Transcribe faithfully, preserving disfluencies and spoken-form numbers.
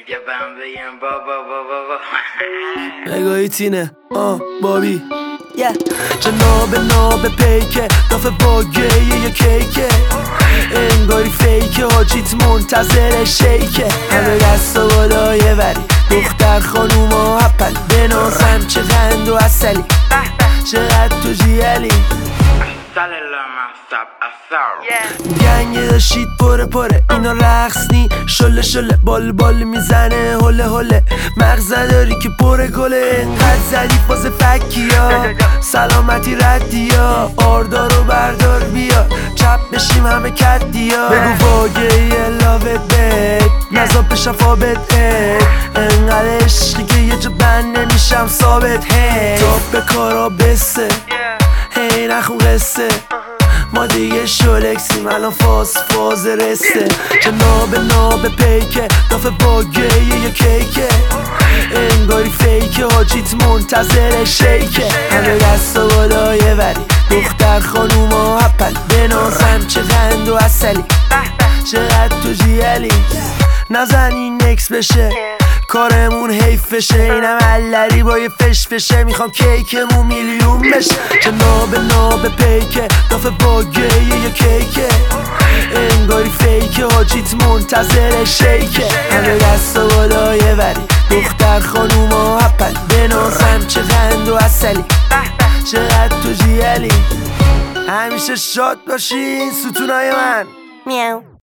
دیگه بهم بگم بابا بابا بابا نگاهی تینه آه بابی yeah. جناب ناب پیکه دافه باگه یه کیکه انگاری فیکه حاجیت منتظر شیکه همه دست و بالای وری دختر خانوم و هپل بنازم چه غند و اصلی چقدر تو جیلی گنگ داشتید پره پره اینا رقص نی شله شله بال بال میزنه هله هله مغزه داری که پره گله انقدر زدی فاز فکی ها سلامتی ردی ها آردارو بردار بیا چپ بشیم همه کدی ها بگو واگه یه لاوت بید نزا شفابت هی انقدر عشقی که یه جا بند نمیشم ثابت هی تاب به کارا بسته هی نخون قصه ما دیگه شولکسیم الان فاز فاز رسته جناب ناب پیکه دافه باگه یه کیکه انگاری فیکه حاجیت منتظر شیکه همه دست و بالای وری دختر خانوم و هپل بنازم چه غند و اصلی چقدر تو جیلی نزنی نکس بشه کارمون حیف بشه اینم علری با یه فش فشه میخوام کیکمون میلیون بشه جناب ناب پیکه دافه باگه یه کیکه انگاری فیکه حاجیت منتظر شیکه همه دست و بالای وری دختر خانوم و هپل بنازم چه غند و اصلی چقدر تو جیلی همیشه شاد باشین ستونای من میاو